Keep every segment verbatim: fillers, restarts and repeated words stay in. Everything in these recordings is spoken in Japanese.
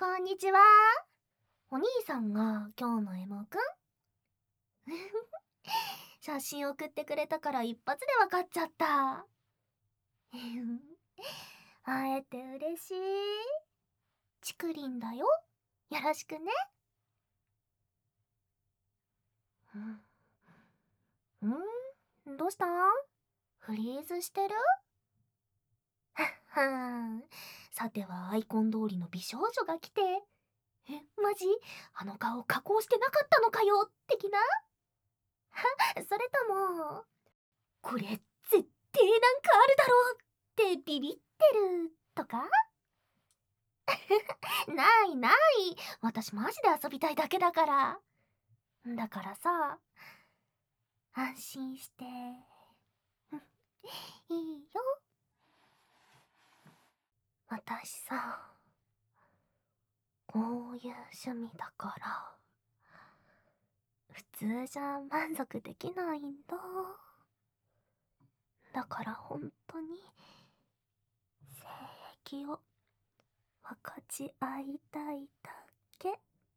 こんにちは。お兄さんが今日のエモくん写真送ってくれたから一発で分かっちゃった。会えて嬉しい。ちくりんだよ。よろしくね。うん、んどうしたん？フリーズしてる？はっはん。さてはアイコン通りの美少女が来て、え、マジ？あの顔加工してなかったのかよ的な？それとも、これ絶対なんかあるだろうってビビってるとか？ないない。私マジで遊びたいだけだから。だからさ、安心して。いいよ。私さ、こういう趣味だから、普通じゃ満足できないんだ。だから本当に、性癖を分かち合いたいだけ。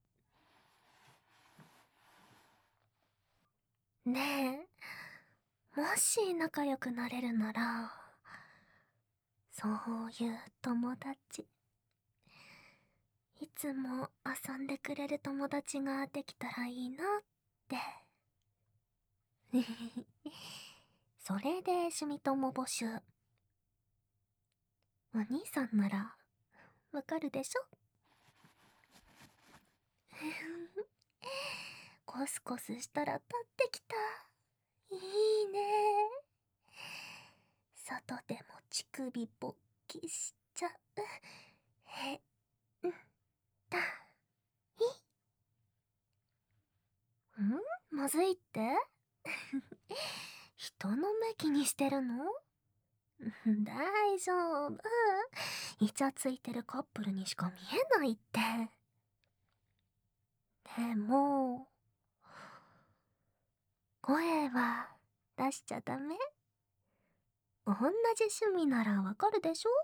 ねえ、もし仲良くなれるなら、そういう友達、いつも遊んでくれる友達ができたらいいなって。それで趣味友募集。お兄さんならわかるでしょ？コスコスしたら立ってきた。いいね。外でも乳首勃起しちゃう。へんだい。ん？まずいって？人の目気にしてるの？大丈夫。イチャついてるカップルにしか見えないって。でも、声は出しちゃダメ？同じ趣味ならわかるでしょ？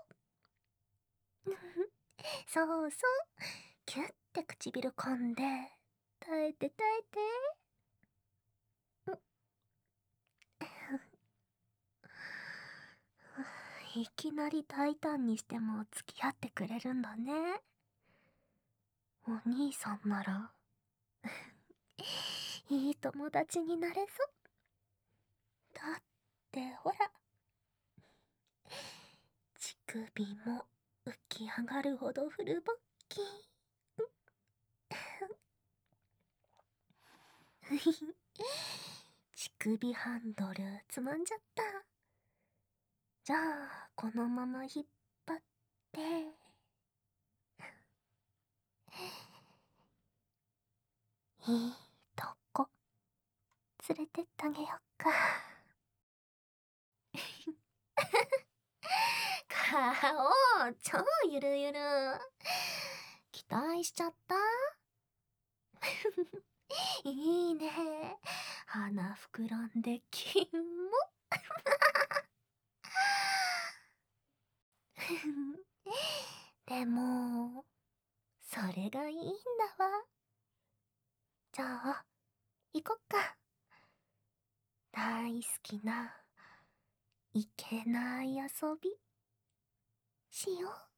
そうそう。キュッて唇噛んで、耐えて耐えて。いきなり大胆にしても付き合ってくれるんだね。お兄さんならいい友達になれそう。だってほら、乳首も浮き上がるほどフルボッキ乳首ハンドルつまんじゃった。じゃあこのまま引っ張って、いいとこ連れてってあげよっか。顔超ゆるゆる。期待しちゃった？いいね。鼻膨らんでキモ。でも、それがいいんだわ。じゃあ、行こっか。大好きな、いけない遊び、しよう。